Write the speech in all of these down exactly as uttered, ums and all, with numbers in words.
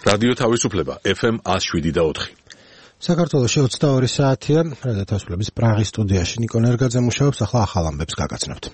რადიო თავისუფლება ეფ ემ one oh seven და four. საქართველოში ოცდაორი საათია, რადიო თავისუფლების პრაღის სტუდიაში ნიკო ნერგაძე მუშაობს, ახლა ახალ ამბებს გაგაცნობთ.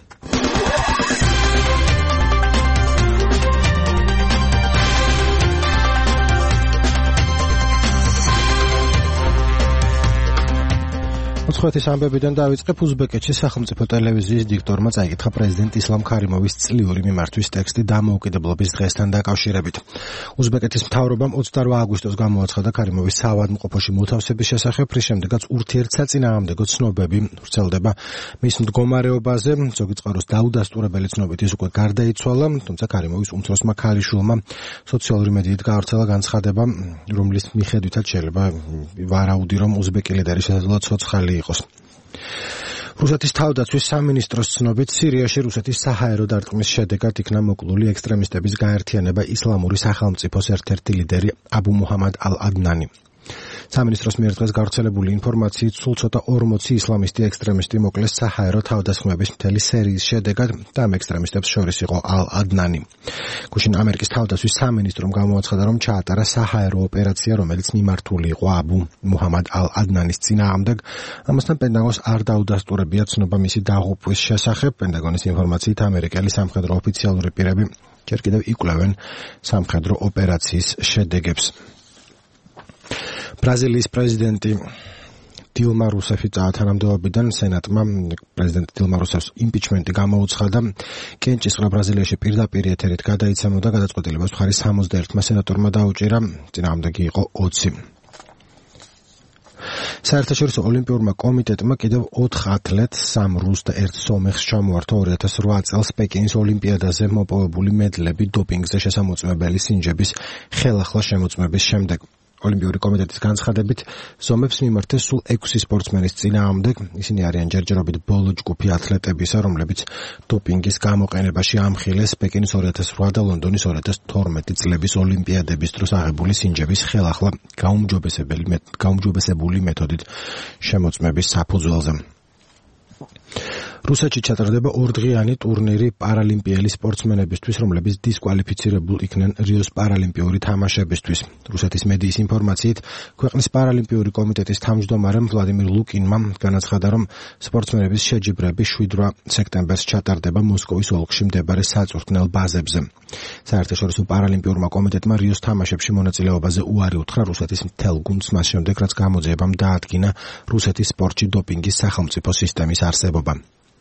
მოწყვეტის ამბებიდან დავიწყებ. უზბეკეთში სახელმწიფო ტელევიზიის დიქტორმა წაიკითხა პრეზიდენტ ისლამ ქარიმოვის წლიური მიმართვის ტექსტი დამოუკიდებლობის დღესთან დაკავშირებით. უზბეკეთის მთავრობამ ოცდაორ აგვისტოს გამოაცხადა ქარიმოვის საავადმყოფოში მოთავსების შესახებ, რის შემდეგაც ურთიერთსაწინააღმდეგო ცნობები ვრცელდება მის მდგომარეობაზე. ზოგი წყაროს დაუდასტურებელი ცნობით ის უკვე გარდაიცვალა, თუმცა ქარიმოვის უმცროსმა ქალიშვილმა სოციალური მედიით გაავრცელა განცხადება, რომლის მიხედვითაც შეიძლება ვარაუდი, რომ უზბეკი ლიდერი შესაძლოა ცოცხალი იყოს. რუსეთის თავდაცვის სამინისტროს ცნობით, სირიაში რუსეთის საჰაერო დარტყმის შედეგად იქნა მოკლული ექსტრემისტების გაერთიანება ისლამური სახელმწიფოს ერთ-ერთი ლიდერი აბუ მუჰამად ალ-ადნანი. სამინისტროს მიერ დღეს გავრცელებული ინფორმაციით სულ ცოტა ორმოცი ისლამისტი ექსტრემისტი მოკლეს საჰაერო თავდასხმების მთელი სერიის შედეგად და ამ ექსტრემისტებს შორის იყო ალ-ადნანი. გუშინ ამერიკის თავდაცვის სამინისტრომ გამოაცხადა, რომ ჩაატარა საჰაერო ოპერაცია, რომელიც მიმართული იყო აბუ მუჰამად ალ-ადნანის წინააღმდეგ. ამასთან პენტაგონს არ დაუდასტურებია ცნობა მისი დაღუპვის შესახებ. პენტაგონის ინფორმაციით ამერიკელი სამხედრო ოფიციალური პირები ჯერ კიდევ იკვლევენ სამხედრო ოპერაციის შედეგებს. ბრაზილიის პრეზიდენტი დილმა რუსეფი თანამდებობიდან სენატმა პრეზიდენტ დილმა რუსეფს იმპიჩმენტი გამოუცხადა. კენჭისყრა ბრაზილიაში პირდაპირ ეთერით გადაიცემოდა, გადაწყვეტილებას მხარი სამოცდაერთმა სენატორმა დაუჭირა, წინააღმდეგი იყო ოცი. საერთაშორისო ოლიმპიურმა კომიტეტმა კიდევ ოთხ ათლეტს, სამ რუსს და ერთ სომეხს ჩამოართვა ორი ათას რვა წელს პეკინის ოლიმპიადაზე მოპოვებული მედლები დოპინგზე შესამოწმებელი სინჯების ხელახლა შემოწმების შემდეგ. ოლიმპიური კომიტეტის განცხადებით, სომეხს მიმართეს სულ ექვსი სპორტსმენის წინააღმდეგ. ისინი არიან ჯერჯერობით ბოლო ჯგუფი ათლეტებისა, რომლებიც დოპინგის გამოყენებაში ამხილეს პეკინის ორი ათას რვა და ლონდონის ორი ათას თორმეტი წლების ოლიმპიადების დროს აღებული სინჯების ხელახლა გაუმჯობესებელი გაუმჯობესებული მეთოდით შემოწმების საფუძველზე. რუსეთში ჩატარდება ორდღიანი ტურნირი პარალიმპიელი სპორტსმენებისთვის, რომლებიც დისკვალიფიცირებულ იქნენ რიოს პარალიმპიური თამაშებისთვის. რუსეთის მედიის ინფორმაციით, ქვეყნის პარალიმპიური კომიტეტის თავმჯდომარემ ვლადიმირ ლუკინმა განაცხადა, რომ სპორტსმენების შეჯიბრები შვიდ სექტემბერს ჩატარდება მოსკოვის ოლქში მდებარე საწვრთნელ ბაზებზე. საერთაშორისო პარალიმპიურმა კომიტეტმა რიოს თამაშებში მონაწილეობაზე უარი უთხრა რუსეთის მთელ გუნდს მას შემდეგ, რაც გამოძიებამ დაადგინა რუსეთის სპორტში დოპინგის სახელმწიფო სისტემის არსებობა.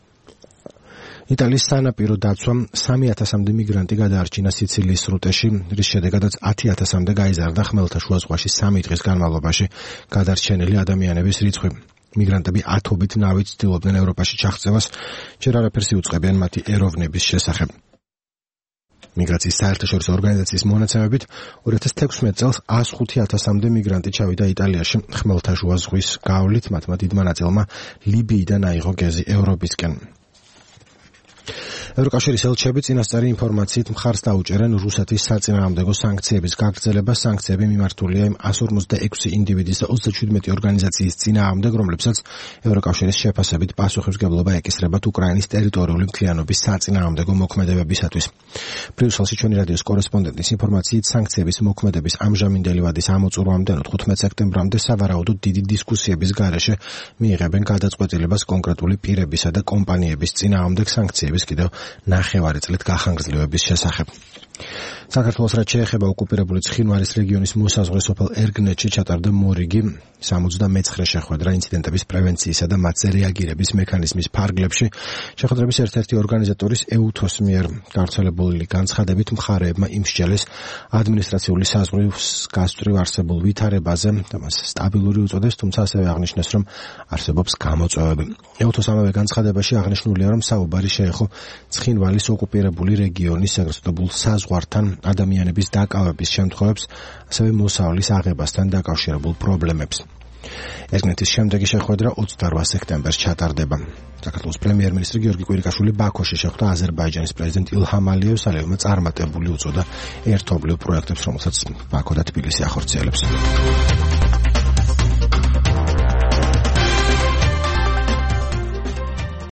იტალიის სანაპირო დაცვამ სამი ათასამდე მიგრანტი გადაარჩინა სიცილიის სრუტეში, რის შედეგადაც ათი ათასამდე გაიზარდა ხმელთაშუა ზღვაში სამი დღის განმავლობაში გადარჩენილი ადამიანების რიცხვი. მიგრანტები ათობით ნავით ცდილობდნენ ევროპაში ჩაღწევას, ჯერ არაფერს იუწყებიან მათი ეროვნების შესახებ. მიგრაციის საერთაშორისო ორგანიზაციის მონაცემებით ორი ათას თექვსმეტ წელს ას ხუთი ათასამდე მიგრანტი ჩავიდა იტალიაში ხმელთაშუა ზღვის გავლით, მათმა დიდმა ნაწილმა ლიბიიდან აიღო გეზი ევროპისკენ. ევროკავშირის ელჩები წინასწარი ინფორმაციით მხარს დაუჭერენ რუსეთის საწინააღმდეგო სანქციების გაგრძელებას. სანქციები მიმართულია იმ ას ორმოცდაექვსი ინდივიდის და ოცდაშვიდმეტი ორგანიზაციის წინააღმდეგ, რომლებსაც ევროკავშირის შეფასებით პასუხისმგებლობა ეკისრებათ უკრაინის ტერიტორიული მთლიანობის საწინააღმდეგო მოქმედებებისათვის. ბრიუსელში ჩვენი რადიოს კორესპონდენტის ინფორმაციით, სანქციების მოქმედების ამჟამინდელი ვადის ამოწურვამდე თხუთმეტ სექტემბრამდე სავარაუდოდ დიდი დისკუსიების გარეშე მიიღებენ გადაწყვეტილებას კონკრეტული პირებისა და კომპანიების წინააღმდეგ სანქციების კიდევ ნახევარი წლით გახანგრძლივების შესახებ. საქართველოს რაც შეეხება ოკუპირებული ცხინვალის რეგიონის მოსაზღვრე სოფელ ერგნეთში ჩატარდა მორიგი სამოცდამეცხრე შეხვედრა ინციდენტების პრევენციისა და მათზე რეაგირების მექანიზმის ფარგლებში. შეხვედრების ერთ-ერთი ორგანიზატორის ეუთოს მიერ გავრცელებული განცხადებით მხარეებმა იმსჯელეს ადმინისტრაციული საზღვრის გასწვრივ არსებულ ვითარებაზე და მას სტაბილური უწოდეს, თუმცა ასევე აღნიშნეს, რომ არსებობს გამოწვევები. ეუთოს ამავე განცხადებაში აღნიშნულია, რომ საუბარი შეეხო ცხინვალის ოკუპირებული რეგიონის საგრძნობულ საზღვართან ადამიანების დაკავების შემთხვევებს, ასევე მოსავლის აღებასთან დაკავშირებულ პრობლემებს. ერგნეთის შემდეგი შეხვედრა ოცდარვა სექტემბერს ჩატარდება. საქართველოს პრემიერ-მინისტრი გიორგი კვირიკაშვილი ბაქოში შეხვდა აზერბაიჯანის პრეზიდენტ ილჰამ ალიევს, ალიევმა წარმატებული უწოდა ერთობლივ პროექტებს, რომელსაც ბაქო და თბილისი ახორციელებს.